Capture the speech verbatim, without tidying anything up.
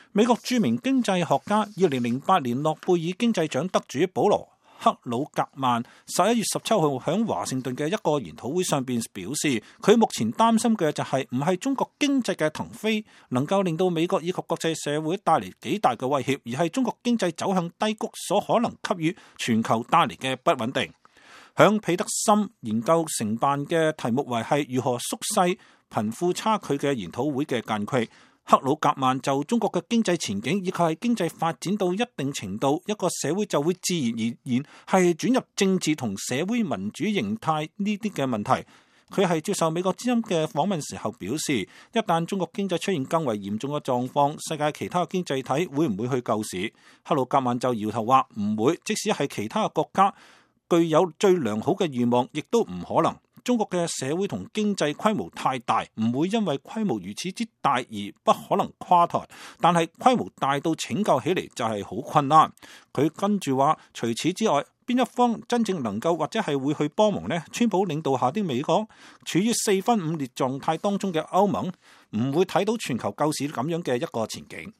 美國著名經濟學家、二零零八年諾貝爾經濟獎得主保羅克魯格曼十一月十七號喺華盛頓嘅一個研討會上邊表示，佢目前擔心嘅就係唔係中國經濟嘅騰飛能夠令到美國以及國際社會帶嚟幾大嘅威脅，而係中國經濟走向低谷所可能給予全球帶嚟嘅不穩定。響彼得森研究承辦嘅題目為係如何縮細貧富差距嘅研討會嘅間隙，克魯格曼就中國嘅經濟前景以及係經濟發展到一定程度，一個社會就會自然而然係轉入政治同社會民主形態呢啲嘅問題。佢係接受美國之音嘅訪問時候表示，一旦中國經濟出現更為嚴重嘅狀況，世界其他經濟體會唔會去救市？克魯格曼就搖頭話唔會，即使係其他嘅國家具有最良好嘅願望，亦都唔可能。中國嘅社會同經濟規模太大，唔會因為規模如此之大而不可能垮台，但係規模大到拯救起嚟就係好困難。佢跟住話，除此之外，邊一方真正能夠或者係會去幫忙呢？川普領導下啲美國處於四分五裂狀態當中嘅歐盟，唔會睇到全球救市咁樣嘅一個前景。